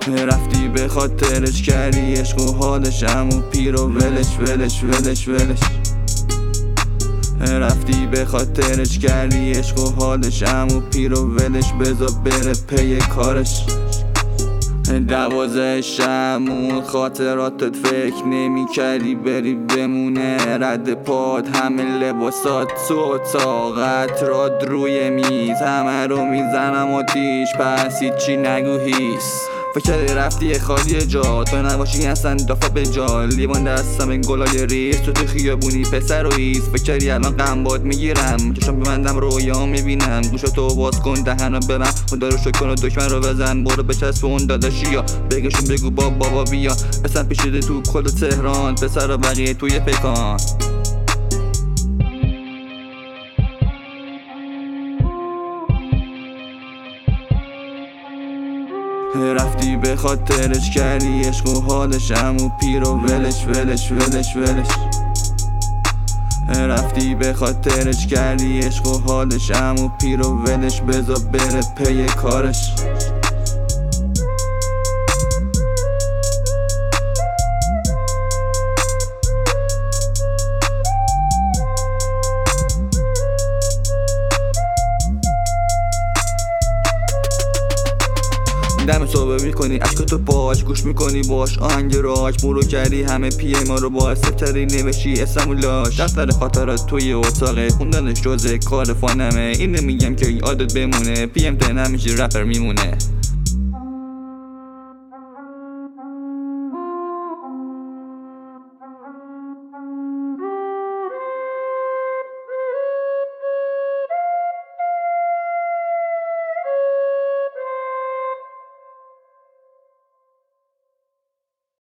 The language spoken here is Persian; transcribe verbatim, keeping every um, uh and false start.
رفتی به خاطرش کردی عشق و حالش، امو پیر و ولش ولش ولش ولش. رفتی به خاطرش کردی عشق و حالش، امو پیر و ولش بذار بره پی کارش. دوازه شمون خاطراتت فکر نمی کردی بری بمونه، رد پاد همه لباسات تو طاقت راد روی میز، همه رو میزنم آتیش پس هیچی نگو هیس. فکر رفتی خالی جا تو نباشی اصلا دافا به جا، لیوان دستم گلای ریز تو تو خیابونی پسر و ایز. فکری الان غم باد میگیرم چشم ببندم رویا میبینم، گوشتو باز کن دهنو ببن خدا رو شکر کن و دکمه رو بزن، برو بچسبون داداشیا بگشون بگو با بابا بیا. اصلا پیشیده تو کل تهران پسر و بقیه توی پیکان. رفتی به خاطرش کردی عشق و حالش، امو پیر و ولش ولش ولش ولش. رفتی به خاطرش کردی عشق و حالش، امو پیر و ولش بذار بره پی کارش. دم صحبه میکنی عشقتو باش گوش میکنی باش آهنگ راج مرو کردی همه پیه ما رو با سفتری نوشی اسم و لاش. دفتر خاطرات توی اتاقه خوندنش جزء کار فانمه، این نمیگم که یادت بمونه پی ام ته نمیشی رپر میمونه.